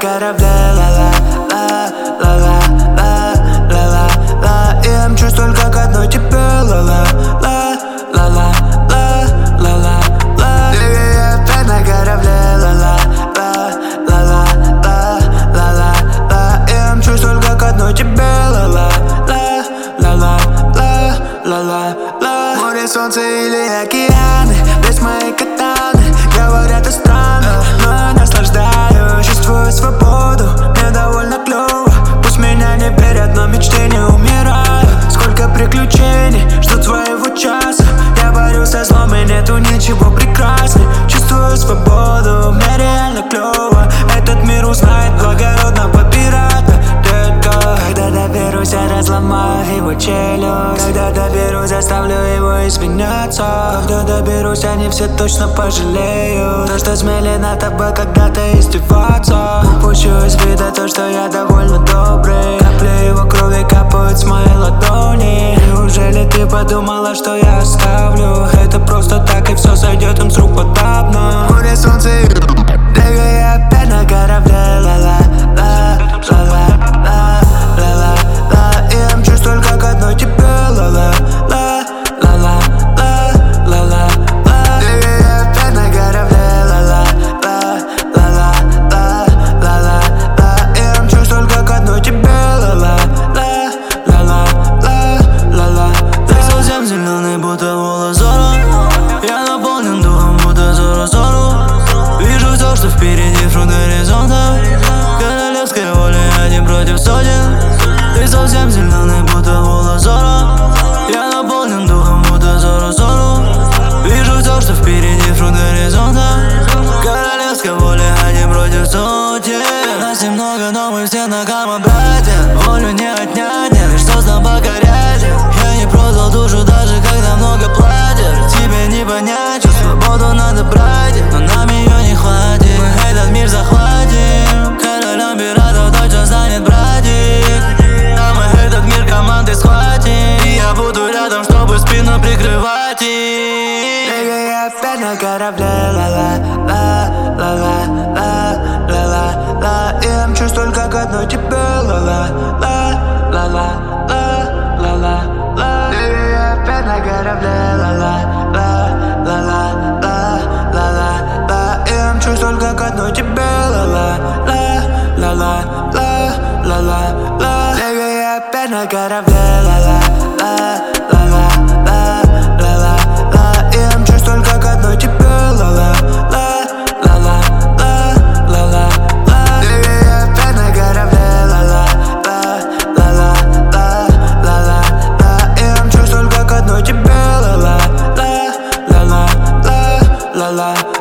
корабле, ла-ла-ла-ла-ла-ла-ла-ла. И я мчусь только к одной тебе, ла-ла-ла-ла-ла-ла-ла. Baby, я опять на корабле, ла-ла-ла-ла-ла-ла-ла. И я мчусь только к одной тебе, ла-ла-ла-ла-ла-ла-ла. Море, солнце или океаны, без моей катаны. Говорят, это странно, но я наслаждаюсь. Чувствую свободу, мне довольно клёво. Пусть меня не берет, но мечты не умирают. Сколько приключений, жду своего часа. Я борюсь со злом, и нету ничего прекрасней. Чувствую свободу, мне реально клёво. Этот мир узнает благородного пирата, детка. Когда доберусь, я разломаю его челюсть. Когда доберусь, заставлю его извиняться. Когда доберусь, они все точно пожалеют. То, что смели над тобой когда-то издеваться. Упущу из вида то, что я довольно добрый. Капли его крови капают с моей ладони. Неужели ты подумала, что я оставлю это просто так, и все сойдет им с рук подобно? Море, солнце, Дэга, я опять на корабле, ла-ла-ла-ла-ла-ла-ла. И я мчусь только к одной тебе, ла-ла-ла-ла-ла-ла-ла. Дэга, я опять на корабле, ла-ла-ла-ла-ла-ла-ла. И я мчусь только к одной тебе, ла-ла-ла-ла-ла-ла. Ты совсем зеленый, будто волос Зорро. Я наполнен духом, будто Зорро-Зорро. Вижу все, что впереди, фронт горизонта. Королевская воля, один против сотен. Ты совсем зеленый, будто волос Зорро. Я наполнен духом, будто Зорро-Зорро. Вижу все, что впереди, фронт горизонта. Королевская воля, один против сотен. Нас немного, но мы все на братья. Волю не отнять, не лишь создан покорять. Я не продал душу, даже когда много платят. Тебе не понять, что свободу надо брать, но нам ее не хватит. Мы этот мир захватим. Королем пиратов точно станет братик. А мы этот мир командой схватим. И я буду рядом, чтобы спину прикрывать их. Дэга, я опять на корабле, ла-ла-ла-ла-ла-ла-ла. И я мчусь только к одной тебе, ла-ла-ла-ла-ла-ла-ла. Дэга, я опять на корабле, ла-ла-ла-ла-ла-ла-ла. И я мчусь только к одной тебе, ла-ла-ла-ла-ла-ла-ла. Дэга, я опять на корабле, ла-ла-ла-ла-ла-ла-ла. И я мчусь только к одной тебе, ла-ла-ла-ла-ла-ла-ла. Дэга, я опять на корабле, ла-ла-ла-ла-ла-ла-ла. И я мчусь только к одной тебе, ла-ла-ла-ла-ла-ла-ла.